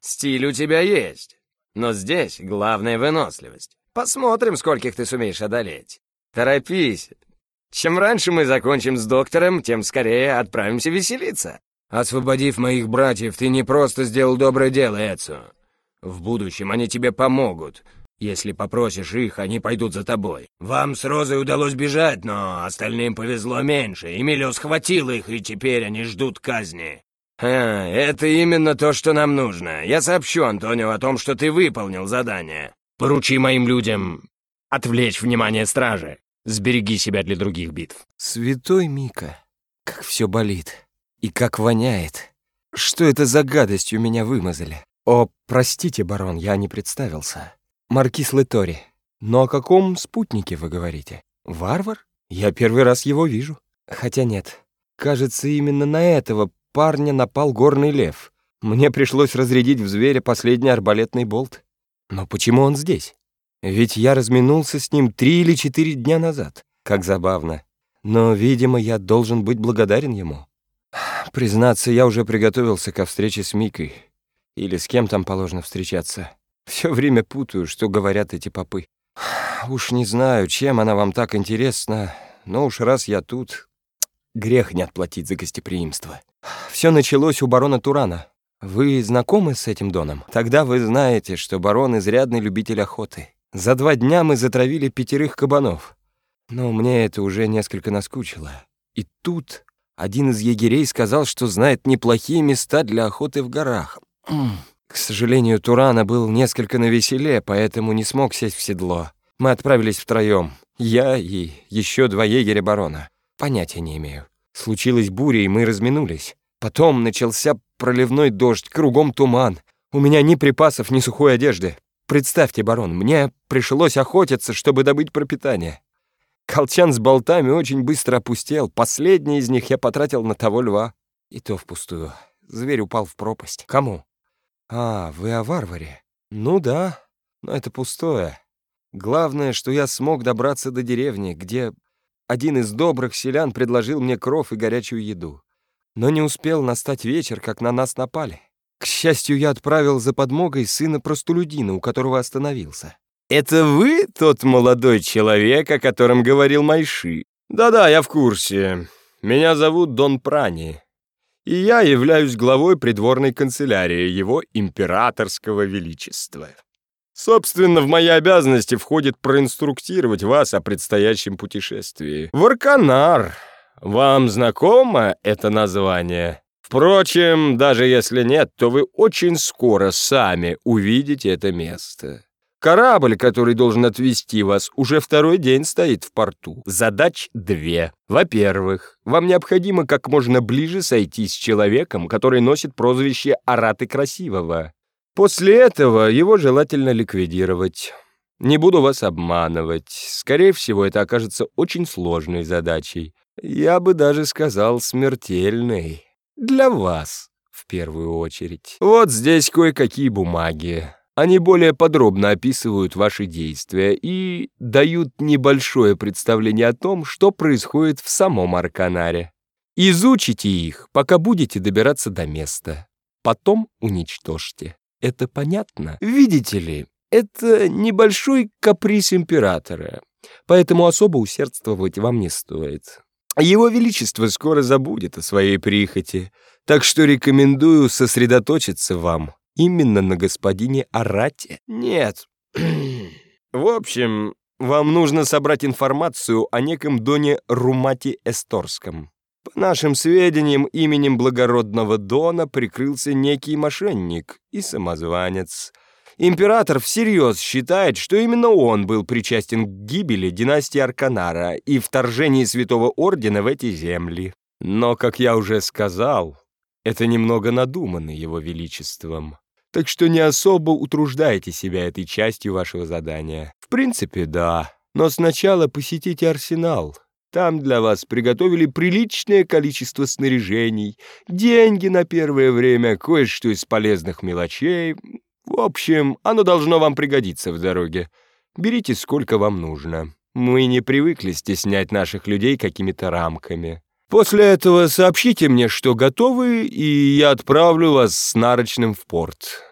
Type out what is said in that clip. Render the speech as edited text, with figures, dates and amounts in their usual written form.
Стиль у тебя есть, но здесь главная выносливость. Посмотрим, скольких ты сумеешь одолеть. Торопись. Чем раньше мы закончим с доктором, тем скорее отправимся веселиться. Освободив моих братьев, ты не просто сделал доброе дело, Эдсо. В будущем они тебе помогут. Если попросишь их, они пойдут за тобой. Вам с Розой удалось бежать, но остальным повезло меньше. Эмилио схватил их, и теперь они ждут казни. Это именно то, что нам нужно. Я сообщу Антонио о том, что ты выполнил задание. Поручи моим людям отвлечь внимание стражи. Сбереги себя для других битв. Святой Мика, как все болит. И как воняет. Что это за гадость у меня вымазали? О, простите, барон, я не представился. Маркиз Летори. Но о каком спутнике вы говорите? Варвар? Я первый раз его вижу. Хотя нет. Кажется, именно на этого парня напал горный лев. Мне пришлось разрядить в зверя последний арбалетный болт. Но почему он здесь? Ведь я разминулся с ним 3 или 4 дня назад. Как забавно. Но, видимо, я должен быть благодарен ему. Признаться, я уже приготовился ко встрече с Микой. Или с кем там положено встречаться. Все время путаю, что говорят эти попы. Уж не знаю, чем она вам так интересна, но уж раз я тут, грех не отплатить за гостеприимство. Все началось у барона Турана. Вы знакомы с этим доном? Тогда вы знаете, что барон изрядный любитель охоты. За 2 дня мы затравили 5 кабанов. Но мне это уже несколько наскучило. И тут один из егерей сказал, что знает неплохие места для охоты в горах. К сожалению, Турана был несколько навеселе, поэтому не смог сесть в седло. Мы отправились втроем. Я и еще 2 егеря барона. Понятия не имею. Случилась буря, и мы разминулись. Потом начался проливной дождь, кругом туман. У меня ни припасов, ни сухой одежды. Представьте, барон, мне пришлось охотиться, чтобы добыть пропитание. Колчан с болтами очень быстро опустел. Последний из них я потратил на того льва. И то впустую. Зверь упал в пропасть. Кому? Вы о варваре? Ну да, но это пустое. Главное, что я смог добраться до деревни, где один из добрых селян предложил мне кров и горячую еду. Но не успел настать вечер, как на нас напали. К счастью, я отправил за подмогой сына простолюдина, у которого остановился. «Это вы тот молодой человек, о котором говорил Майши?» «Да-да, я в курсе. Меня зовут Дон Прани. И я являюсь главой придворной канцелярии его императорского величества. Собственно, в мои обязанности входит проинструктировать вас о предстоящем путешествии. Варканар. Вам знакомо это название? Впрочем, даже если нет, то вы очень скоро сами увидите это место. Корабль, который должен отвезти вас, уже 2-й день стоит в порту. Задач 2. Во-первых, вам необходимо как можно ближе сойтись с человеком, который носит прозвище Араты Красивого. После этого его желательно ликвидировать. Не буду вас обманывать. Скорее всего, это окажется очень сложной задачей. Я бы даже сказал, смертельной. Для вас, в первую очередь. Вот здесь кое-какие бумаги. Они более подробно описывают ваши действия и дают небольшое представление о том, что происходит в самом Арканаре. Изучите их, пока будете добираться до места. Потом уничтожьте. Это понятно? Видите ли, это небольшой каприз императора, поэтому особо усердствовать вам не стоит. Его Величество скоро забудет о своей прихоти, так что рекомендую сосредоточиться вам именно на господине Арате. Нет. В общем, вам нужно собрать информацию о неком доне Румате Эсторском. По нашим сведениям, именем благородного дона прикрылся некий мошенник и самозванец. Император всерьез считает, что именно он был причастен к гибели династии Арканара и вторжении Святого Ордена в эти земли. Но, как я уже сказал, это немного надумано его величеством. Так что не особо утруждайте себя этой частью вашего задания. В принципе, да. Но сначала посетите арсенал. Там для вас приготовили приличное количество снаряжений, деньги на первое время, кое-что из полезных мелочей. В общем, оно должно вам пригодиться в дороге. Берите сколько вам нужно. Мы не привыкли стеснять наших людей какими-то рамками. После этого сообщите мне, что готовы, и я отправлю вас с нарочным в порт.